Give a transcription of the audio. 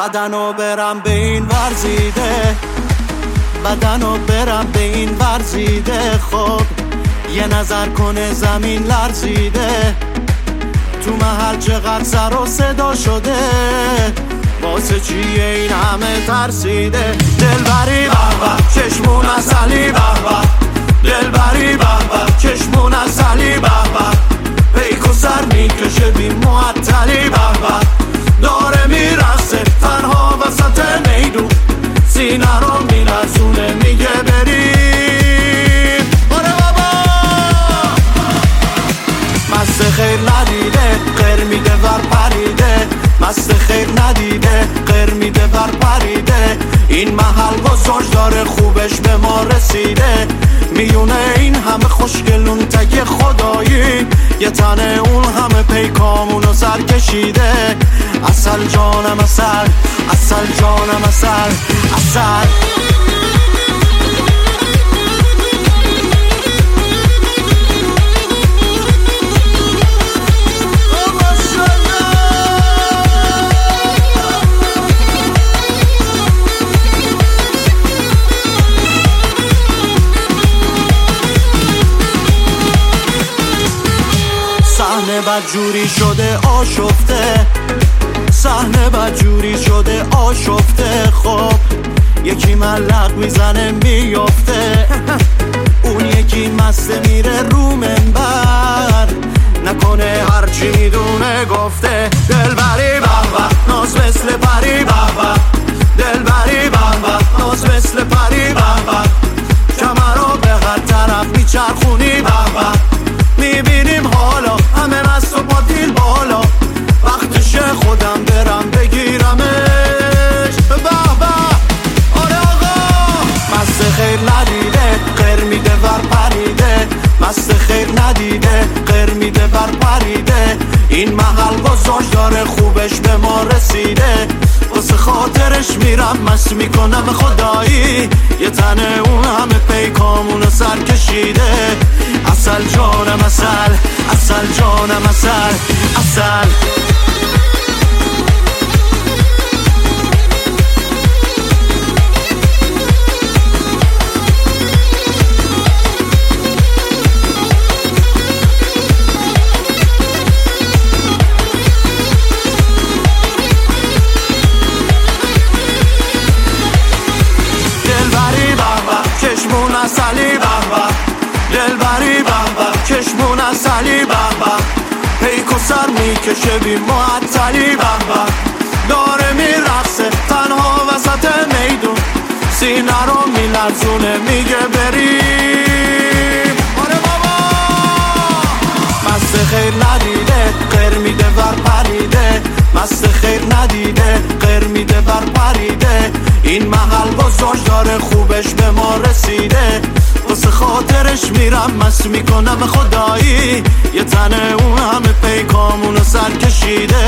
بدنو برم به این ورزیده، بدنو برم به این ورزیده. خب یه نظر کنه زمین لرزیده، تو محل چقدر سر و صدا شده، واسه چیه این همه ترسیده؟ دلبری بابا چشمون اصلی بابا، دلبری بابا چشمون اصلی بابا، پیک و سر میکشه بی معطلی بابا، داره میرسه تنها وسط میدون، سینه رو میرسونه میگه بریم. آره بابا مست خیر ندیده غیر میده ور پریده، مست خیر ندیده غیر میده ور پریده. این محل بزرگ داره خوبش به ما رسیده، میونه این همه خوشگلون تک خدایی، یه تنه اون همه پیکامونو سر کشیده. اصل جانم اصل، اصل جانم اصل، اصل. صحنه بدجوری شده آشفته، صحنه بدجوری شده آشفته. خب یکی ملق میزنه میافته، اون یکی مسته میره رو منبر، نکنه هرچی میدونه گفته. دلبری بابا ناز مثل پری بابا، دلبری بابا ناز مثل پری بابا، کمر رو به هر طرف میچرخونی بابا، میبینیم حالا همه مست و با دیل بالا، وقتشه خودم برم بگیرمش. بابا آره آقا مست خیر ندیده غیر میده ور پریده، مست خیر ندیده غیر میده ور پریده. این محل بزرگ داره خوبش به ما رسیده، واسه خاطرش میرم مست میکنم خدایی، یه تنه اون همه پیکامونو سر کشیده. اصل جانم اصل، اصل جانم اصل، اصل. دلبری بابا چشمون اصلی بابا، دلبری بابا چشمون اصلی بابا، پیک و سر میکشه بی معطلی بابا، داره میرقصه تنها وسط میدون، سینه رو میلرزونه میگه بریم. آره بابا مست خیر ندیده غیر میده ور پریده، مست خیر ندیده غیر میده ور پریده. این محل بزرگ داره خوبش به ما رسیده، واسه خاطرش میرم مست میکنم خدایی، یه تنه اون همه پیکامونو سر کشیده.